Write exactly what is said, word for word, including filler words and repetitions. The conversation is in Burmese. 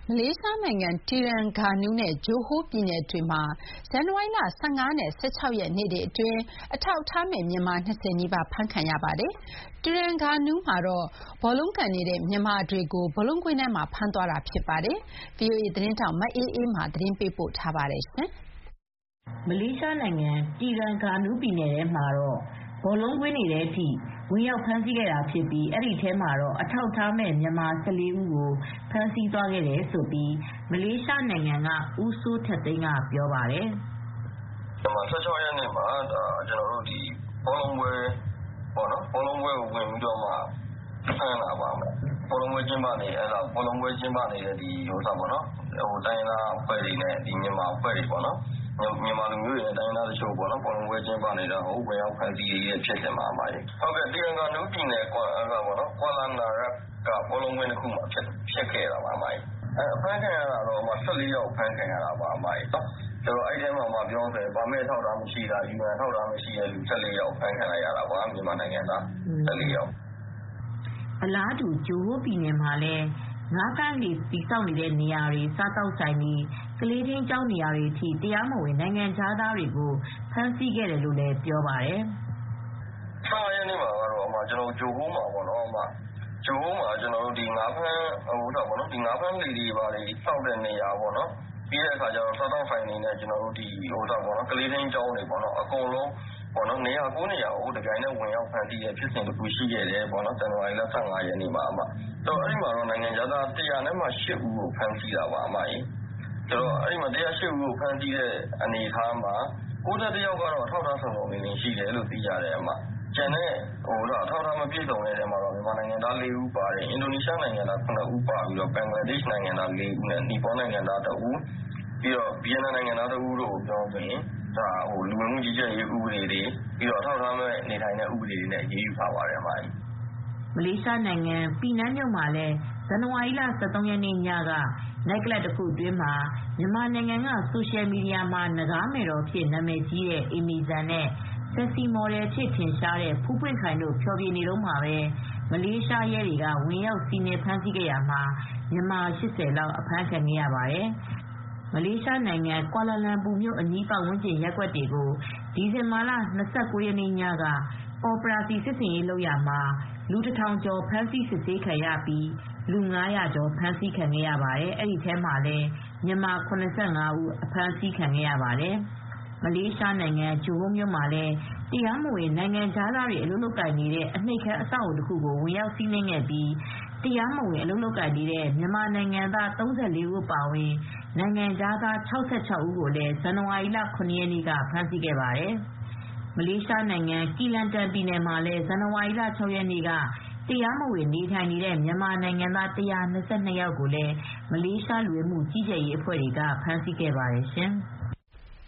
မလေးရှားနိုင်ငံတီရန်ဂါနူးနဲ့ဂျိုဟိုးပြည်နယ်တွေမှာဇန်နဝါရီလ၁၅နဲ့၁၆ရက်နေ့တွေအတွင်းအထောက်အထားမဲ့မြန်မာ၂၀နီးပါးဖမ်းခံရပါတယ်။တီရန်ဂါနူးမှာတော့ဘောလုံးကန်နေတဲ့မြန်မာတွေကိုဘောလုံးကွင်းထဲမှာဖမ်းသွားတာဖြစ်ပါတယ်။ ဗွီအိုအေသတင်းထောက်မအေးအေးမာသတင်းပေးပို့ထားပါတယ်။ မလေးရှားနိုင်ငံတီရန်ဂါနူးပြည်နယ်ထဲမှာတော့ဘောလုံးကွင်းတွေထဲထိ ဝင်ရောက်ဖမ်းဆီးခဲ့တာဖြစ်ပြီးအဲဒီထဲမှာတော့အထောက်အထားမဲ့မြန်မာ၁၄ဦးကိုဖမ်းဆီးသွားခဲ့တယ်လို့မလေးရှားနိုင်ငံကဦးစိုးထက်သိန်းကပြောပါတယ်။ "၁၆ရက်နေ့မှာဘောလုံးပွဲကိုဝင်ပြီးဖမ်းတာပါ။ ဘောလုံးပွဲကျင်းပနေတဲ့တိုင်းရင်းသားအဖွဲ့တွေနဲ့မြန်မာအဖွဲ့တွေပေါ့နော်။ မြန်မာလူမျိုးတွေနဲ့တိုင်းရင်းသားတချို့ဘောလုံးပွဲကျင်းပနေတာကိုဝင်ရောက်ဖမ်းဆီးတဲ့ဖြစ်စဉ်ပါ။ တီရန်ဂါနူးပြည်နယ်ကွာလာလမ်ပူကဘောလုံးကွင်းတခုမှာဖြစ်ခဲ့တာပါ။ အဖမ်းခံရတာကတော့၁၄ယောက်အဖမ်းခံရတာပါ။ အဲဒီထဲမှာပါမစ်အထောက်အထားမရှိတာယူအန်အထောက်အထားမရှိတဲ့လူ၁၄ယောက်အဖမ်းခံရတာပါ။ မြန်မာနိုင်ငံသား၁၄ယောက် " အလားတူဂျိုဟိုးပြည်နယ်မှာလည်းငါးဖမ်းလှေတည်ဆောက်နေတဲ့နေရာတွေစားသောက်ဆိုင်တွေကလေးထိန်းကျောင်းနေရာတွေထိတရားမဝင်နိုင်ငံခြားသားတွေကိုဖမ်းဆီးခဲ့တယ်လို့လည်းပြောပါတယ်။ "၁၅ရက်နေ့မှာတော့ဂျိုဟိုးမှာငါးဖမ်းလှေတွေဆောက်တဲ့နေရာစားသောက်ဆိုင်တွေနဲ့ကလေးထိန်းကျောင်းတွေအကုန်လုံးနေရာ၉နေရာကိုတပြိုင်တည်းဝင်ရောက်ဖမ်းဆီးတဲ့ဖြစ်စဉ်တခုရှိခဲ့တယ်။ ဇန်နဝါရီလ၁၅ရက်နေ့မှာအဲဒီမှာနိုင်ငံခြားသား၁၀၈ဦးကိုဖမ်းဆီးတာပါ။ အဲဒီ၁၀၈ဦးကိုဖမ်းဆီးတဲ့အနေအထားမှာ၉၁ယောက်ကတော့အထောက်အထားစုံစုံလင်လင်ရှိတယ်လို့သိရတယ်။ ကျန်တဲ့အထောက်အထားမပြည့်စုံတဲ့ထဲမှာမြန်မာနိုင်ငံသား၄ဦးပါတယ်။ အင်ဒိုနီးရှားနိုင်ငံသား၇ဦးပါပြီးဘင်္ဂလားဒေ့ရှ်နိုင်ငံသား၄ဦးနဲ့နီပေါနိုင်ငံသားတဦးဗီယက်နမ်နိုင်ငံသားတဦးတို့ကိုလူဝင်မှုကြီးကြပ်ရေးဥပဒေတွေအထောက်အထားမဲ့နေထိုင်တဲ့ဥပဒေတွေနဲ့အရေးယူထားပါတယ်" မလေးရှားနိုင်ငံပီနန်းမြို့မှာလည်းဇန်နဝါရီလ၁၃ရက်နေ့ညက နိုက်ကလပ်တခုအတွင်းမှာမြန်မာနိုင်ငံကဆိုရှယ်မီဒီယာမှာနဂါးမယ်တော်အဖြစ်နာမည်ကြီးတဲ့အေမီဈာန်နဲ့ Sexy မော်ဒယ်အဖြစ်ထင်ရှားတဲ့ဖူးပွင့်ခိုင်တို့ဖျော်ဖြေနေတုန်းမှာပဲမလေးရှားရဲတွေကဝင်ရောက်စီးနင်းဖမ်းဆီးခဲ့ရာမှာမြန်မာ၈၀လောက်အဖမ်းခံခဲ့ရပါတယ်။ မလေးရှားနိုင်ငံကွာလာလမ်ပူမြို့အနီးပတ်ဝန်းကျင်ရပ်ကွက်တွေကိုဒီဇင်ဘာလ၂၉ရက်နေ့ညက အော်ပရာစီစစ်ဆင်ရေးလုပ်ရာမှာလူတထောင်ကျော်ဖမ်းဆီးစစ်ဆေးခံရပြီးလူငါးရာကျော်ဖမ်းဆီးခံခဲ့ရပါတယ်။ အဲဒီထဲမှာလည်းမြန်မာ၇၅ဦးအဖမ်းဆီးခံခဲ့ရပါတယ်။ မလေးရှားနိုင်ငံဂျိုဟိုးမြို့မှာလည်းတရားမဝင်နိုင်ငံခြားသားတွေအလုပ်လုပ်ကိုင်နေတဲ့အနှိပ်ခန်းအဆောက်အဦတခုကိုဝင်ရောက်စီးနင်းခဲ့ပြီးတရားမဝင်အလုပ်လုပ်ကိုင်နေတဲ့မြန်မာနိုင်ငံသား၃၄ဦးအပါအဝင်နိုင်ငံခြားသား၆၆ဦးကိုလည်းဇန်နဝါရီလ၇ရက်နေ့ကဖမ်းဆီးခဲ့ပါတယ်။ မလေးရှားနိုင်ငံကီလန်တန်ပြည်နယ်မှာလည်းဇန်နဝါရီလ၆ရက်နေ့ကတရားမဝင်နေထိုင်နေတဲ့မြန်မာနိုင်ငံသား၁၂၂ယောက်ကိုလည်းမလေးရှားလူဝင်မှုကြီးကြပ်ရေးအဖွဲ့တွေကဖမ်းဆီးခဲ့ပါတယ်ရှင်။